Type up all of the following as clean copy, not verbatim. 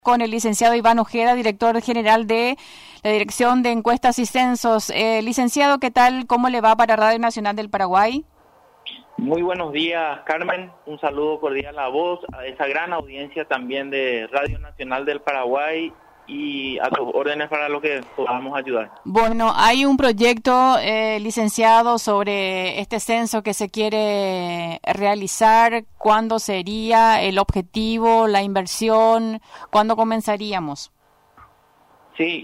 Con el licenciado Iván Ojeda, director general de la Dirección de Encuestas y Censos. Licenciado, ¿qué tal? ¿Cómo le va para Radio Nacional del Paraguay? Muy buenos días, Carmen. Un saludo cordial a vos, a esa gran audiencia también de Radio Nacional del Paraguay y a tus órdenes para lo que podamos ayudar. Bueno, hay un proyecto, licenciado, sobre este censo que se quiere realizar. ¿Cuándo sería el objetivo, la inversión? ¿Cuándo comenzaríamos? Sí,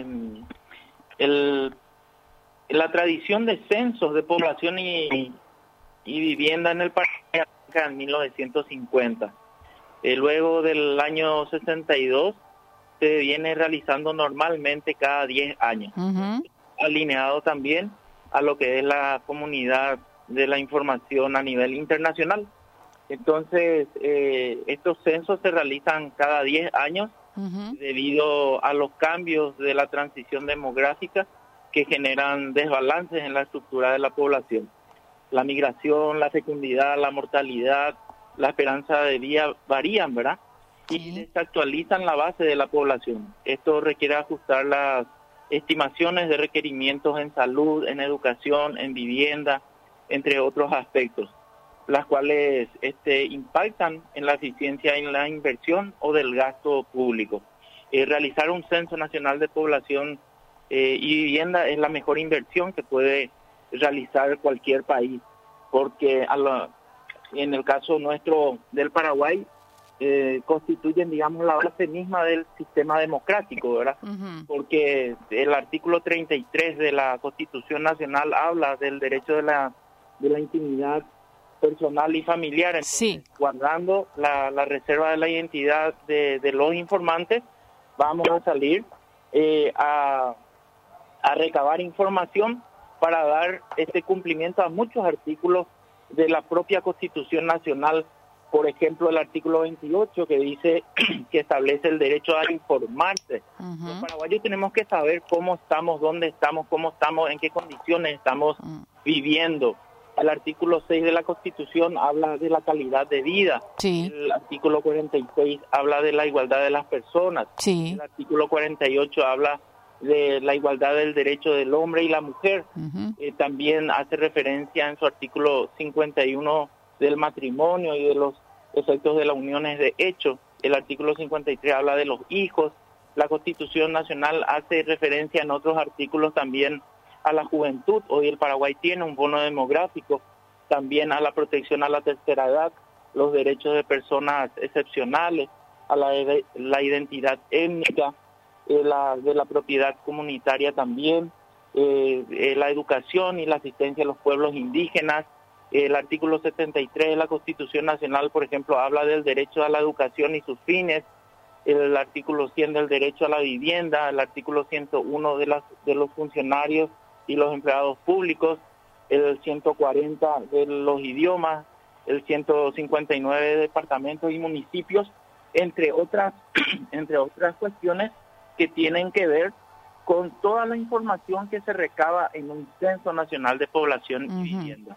la tradición de censos de población y vivienda en el Paraguay en 1950. Luego del año 62 se viene realizando normalmente cada 10 años, alineado también a lo que es la comunidad de la información a nivel internacional. Entonces, estos censos se realizan cada 10 años debido a los cambios de la transición demográfica que generan desbalances en la estructura de la población. La migración, la fecundidad, la mortalidad, la esperanza de vida varían, ¿verdad? Y desactualizan la base de la población. Esto requiere ajustar las estimaciones de requerimientos en salud, en educación, en vivienda, entre otros aspectos, las cuales impactan en la eficiencia en la inversión o del gasto público. Realizar un censo nacional de población y vivienda es la mejor inversión que puede realizar cualquier país, porque en el caso nuestro del Paraguay, constituyen, digamos, la base misma del sistema democrático, ¿verdad? Porque el artículo 33 de la Constitución Nacional habla del derecho de la intimidad personal y familiar. Entonces, guardando la reserva de la identidad de los informantes, vamos a salir a recabar información para dar cumplimiento a muchos artículos de la propia Constitución Nacional. Por ejemplo, el artículo 28 que dice que establece el derecho a informarse. Los paraguayos tenemos que saber cómo estamos, dónde estamos, cómo estamos, en qué condiciones estamos viviendo. El artículo 6 de la Constitución habla de la calidad de vida. El artículo 46 habla de la igualdad de las personas. El artículo 48 habla de la igualdad del derecho del hombre y la mujer. También hace referencia en su artículo 51 del matrimonio y de los efectos de las uniones de hecho. El artículo 53 habla de los hijos. La Constitución Nacional hace referencia en otros artículos también a la juventud. Hoy el Paraguay tiene un bono demográfico, también a la protección a la tercera edad, los derechos de personas excepcionales, a la identidad étnica, de la propiedad comunitaria también, la educación y la asistencia a los pueblos indígenas. El artículo 73 de la Constitución Nacional, por ejemplo, habla del derecho a la educación y sus fines. El artículo 100 del derecho a la vivienda, el artículo 101 de los funcionarios y los empleados públicos, el 140 de los idiomas, el 159 de departamentos y municipios, entre otras cuestiones que tienen que ver con toda la información que se recaba en un censo nacional de población y vivienda.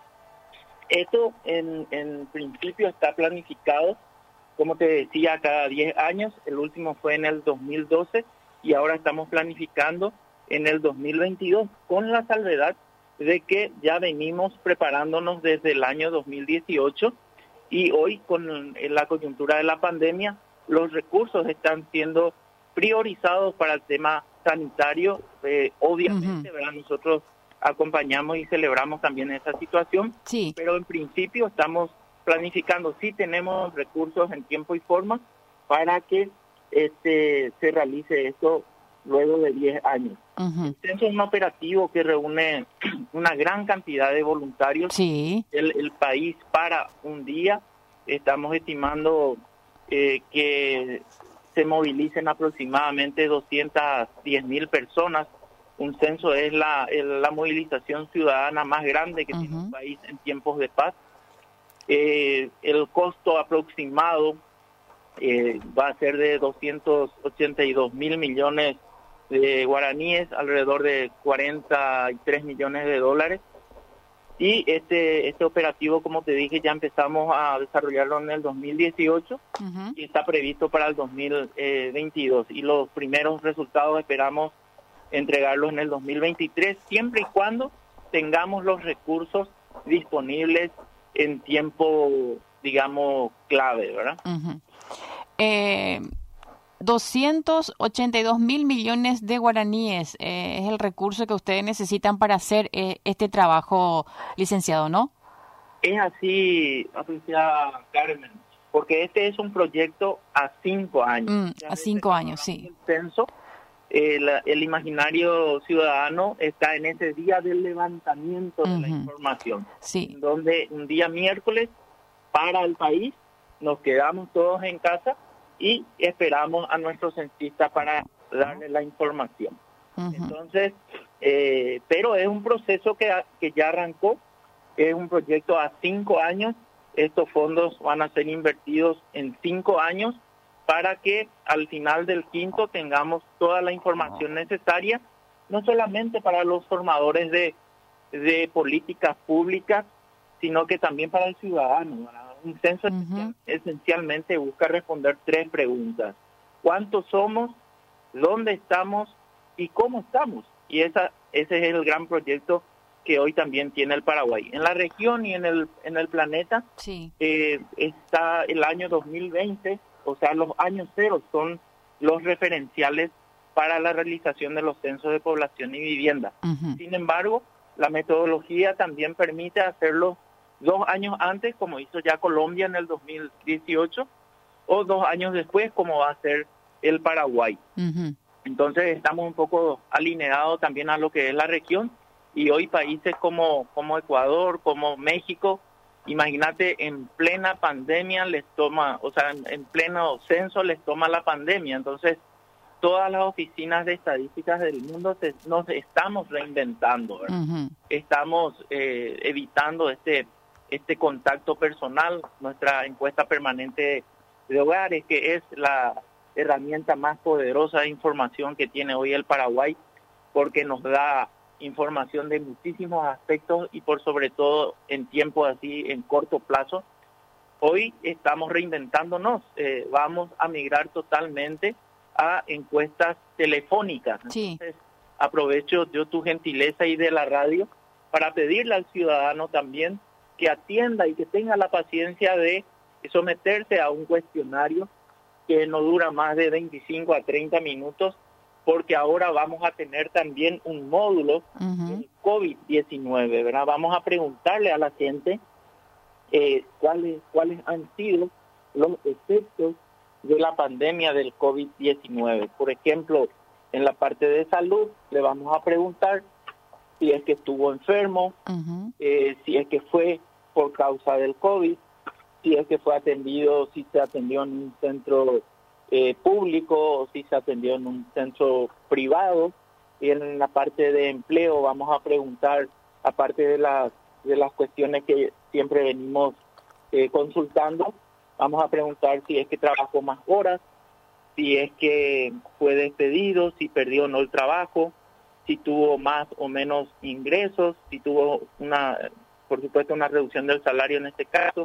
Esto en principio está planificado, como te decía, cada 10 años. El último fue en el 2012 y ahora estamos planificando en el 2022, con la salvedad de que ya venimos preparándonos desde el año 2018 y hoy con la coyuntura de la pandemia los recursos están siendo priorizados para el tema sanitario. Obviamente, ¿verdad? Nosotros acompañamos y celebramos también esa situación, pero en principio estamos planificando, sí tenemos recursos en tiempo y forma para que se realice esto luego de 10 años. El censo es un operativo que reúne una gran cantidad de voluntarios. El país para un día, estamos estimando que se movilicen aproximadamente 210,000 personas. Un censo es la movilización ciudadana más grande que tiene un país en tiempos de paz. El costo aproximado va a ser de 282,000 millones de guaraníes, alrededor de 43 millones de dólares. Y este operativo, como te dije, ya empezamos a desarrollarlo en el 2018 y está previsto para el 2022. Y los primeros resultados esperamos entregarlos en el 2023, siempre y cuando tengamos los recursos disponibles en tiempo, digamos, clave, ¿verdad? 282 mil millones de guaraníes es el recurso que ustedes necesitan para hacer este trabajo, licenciado, ¿no? Es así, apreciada Carmen, porque este es un proyecto a 5 años. A 5 años, sí. El censo, el imaginario ciudadano está en ese día del levantamiento de la información, sí. Donde un día miércoles para el país, nos quedamos todos en casa y esperamos a nuestros censistas para darle la información. Entonces, pero es un proceso que ya arrancó, es un proyecto a 5 años. Estos fondos van a ser invertidos en 5 años para que al final del quinto tengamos toda la información necesaria, no solamente para los formadores de políticas públicas, sino que también para el ciudadano, ¿verdad? Un censo esencialmente busca responder 3 preguntas: ¿cuántos somos? ¿Dónde estamos? ¿Y cómo estamos? Y ese es el gran proyecto que hoy también tiene el Paraguay. En la región y en el planeta, sí. Está el año 2020, o sea, los años cero son los referenciales para la realización de los censos de población y vivienda. Sin embargo, la metodología también permite hacerlo 2 años antes, como hizo ya Colombia en el 2018, o 2 años después, como va a hacer el Paraguay. Entonces estamos un poco alineados también a lo que es la región, y hoy países como Ecuador, como México, imagínate, en plena pandemia les toma, o sea, en pleno censo les toma la pandemia. Entonces todas las oficinas de estadísticas del mundo nos estamos reinventando, ¿verdad? Estamos evitando este contacto personal. Nuestra encuesta permanente de hogares, que es la herramienta más poderosa de información que tiene hoy el Paraguay, porque nos da información de muchísimos aspectos y por sobre todo en tiempo así, en corto plazo. Hoy estamos reinventándonos, vamos a migrar totalmente a encuestas telefónicas. Sí. Entonces, aprovecho yo tu gentileza y de la radio para pedirle al ciudadano también que atienda y que tenga la paciencia de someterse a un cuestionario que no dura más de 25 a 30 minutos, porque ahora vamos a tener también un módulo del COVID-19, ¿verdad? Vamos a preguntarle a la gente cuáles han sido los efectos de la pandemia del COVID-19. Por ejemplo, en la parte de salud le vamos a preguntar si es que estuvo enfermo, si es que fue por causa del COVID, si es que fue atendido, si se atendió en un centro público o si se atendió en un centro privado. Y en la parte de empleo vamos a preguntar, aparte de las cuestiones que siempre venimos consultando, vamos a preguntar si es que trabajó más horas, si es que fue despedido, si perdió o no el trabajo, si tuvo más o menos ingresos, si tuvo por supuesto, una reducción del salario en este caso,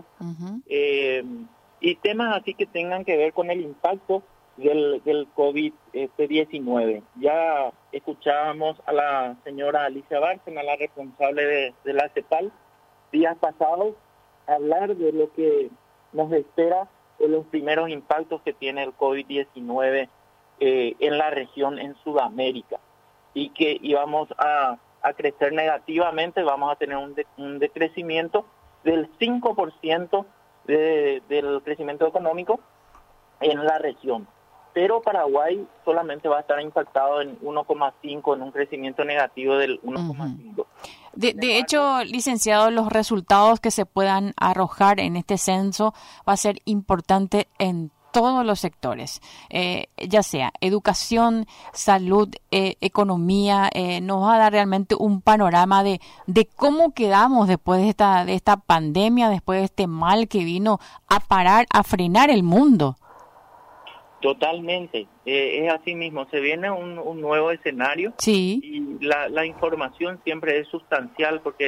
y temas así que tengan que ver con el impacto del COVID-19. Ya escuchábamos a la señora Alicia Bárcena, la responsable de la CEPAL, días pasados, hablar de lo que nos espera de los primeros impactos que tiene el COVID-19 en la región, en Sudamérica, y que íbamos a crecer negativamente. Vamos a tener un decrecimiento del 5% del crecimiento económico en la región. Pero Paraguay solamente va a estar impactado en 1,5, en un crecimiento negativo del 1,5. De hecho, licenciado, los resultados que se puedan arrojar en este censo va a ser importante en todos los sectores, ya sea educación, salud, economía. Nos va a dar realmente un panorama de cómo quedamos después de esta pandemia, después de este mal que vino a frenar el mundo. Totalmente, es así mismo, se viene un nuevo escenario. Sí. Y la información siempre es sustancial, porque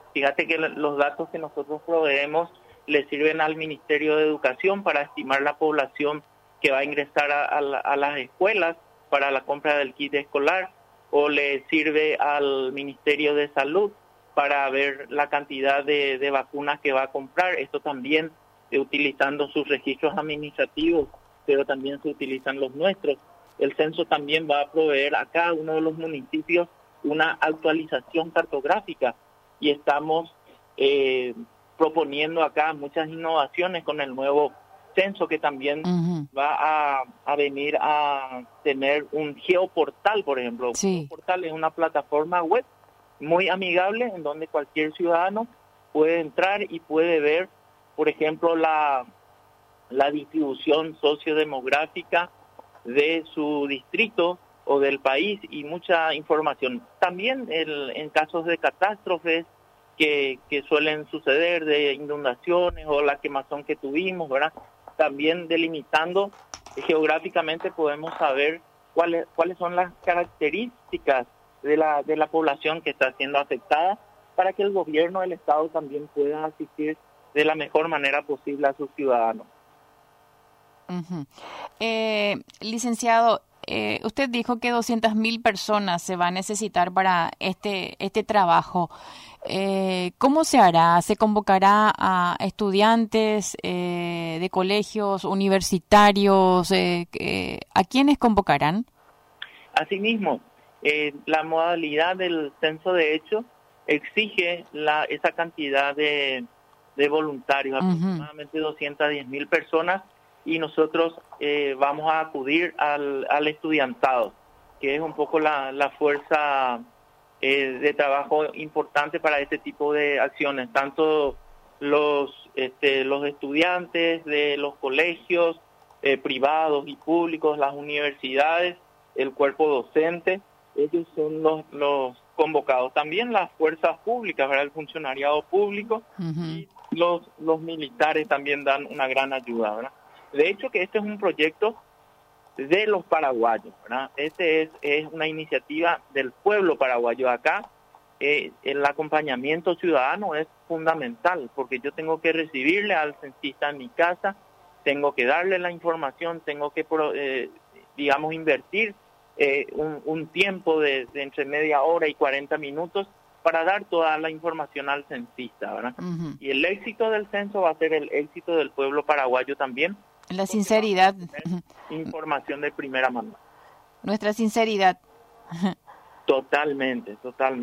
Fíjate que los datos que nosotros proveemos le sirven al Ministerio de Educación para estimar la población que va a ingresar a las escuelas para la compra del kit escolar, o le sirve al Ministerio de Salud para ver la cantidad de vacunas que va a comprar. Esto también utilizando sus registros administrativos, pero también se utilizan los nuestros. El censo también va a proveer a cada uno de los municipios una actualización cartográfica, y estamos proponiendo acá muchas innovaciones con el nuevo censo, que también va a venir a tener un geoportal, por ejemplo. Sí. Un geoportal es una plataforma web muy amigable en donde cualquier ciudadano puede entrar y puede ver, por ejemplo, la distribución sociodemográfica de su distrito o del país, y mucha información. También en casos de catástrofes que suelen suceder, de inundaciones o la quemazón que tuvimos, ¿verdad? También delimitando geográficamente podemos saber cuáles son las características de la población que está siendo afectada, para que el gobierno del Estado también pueda asistir de la mejor manera posible a sus ciudadanos. Licenciado, usted dijo que 200.000 personas se va a necesitar para este trabajo. ¿Cómo se hará? ¿Se convocará a estudiantes de colegios universitarios? ¿A quiénes convocarán? Asimismo, la modalidad del censo de hecho exige esa cantidad de voluntarios, aproximadamente 210.000 personas, y nosotros vamos a acudir al estudiantado, que es un poco la fuerza de trabajo importante para este tipo de acciones, tanto los estudiantes de los colegios privados y públicos, las universidades, el cuerpo docente, ellos son los convocados. También las fuerzas públicas, ¿verdad? El funcionariado público, y los militares también dan una gran ayuda, ¿verdad? De hecho, que este es un proyecto de los paraguayos, ¿verdad? Este es una iniciativa del pueblo paraguayo. Acá el acompañamiento ciudadano es fundamental, porque yo tengo que recibirle al censista en mi casa, tengo que darle la información, tengo que, invertir un tiempo de entre media hora y 40 minutos para dar toda la información al censista, ¿verdad? Y el éxito del censo va a ser el éxito del pueblo paraguayo también. La sinceridad. Información de primera mano. Nuestra sinceridad. Totalmente.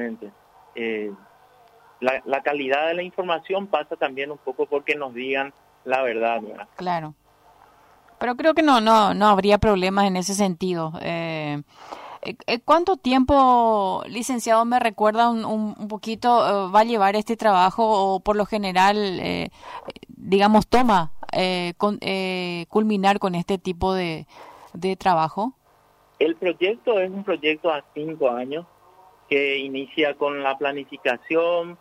La calidad de la información pasa también un poco porque nos digan la verdad, ¿verdad? Claro. Pero creo que no habría problemas en ese sentido. ¿Cuánto tiempo, licenciado, me recuerda un poquito, va a llevar este trabajo, o por lo general, toma culminar con este tipo de trabajo? El proyecto es un proyecto a 5 años que inicia con la planificación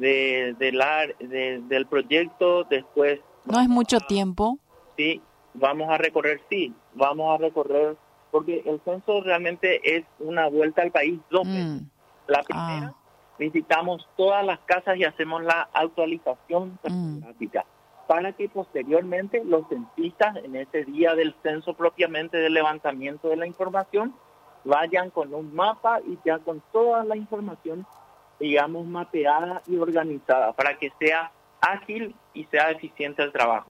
del proyecto. Después ¿no es mucho tiempo? Sí, vamos a recorrer, porque el censo realmente es una vuelta al país 2 veces. La primera, visitamos todas las casas y hacemos la actualización gráfica, para que posteriormente los censistas, en ese día del censo propiamente, del levantamiento de la información, vayan con un mapa y ya con toda la información, mapeada y organizada, para que sea ágil y sea eficiente el trabajo.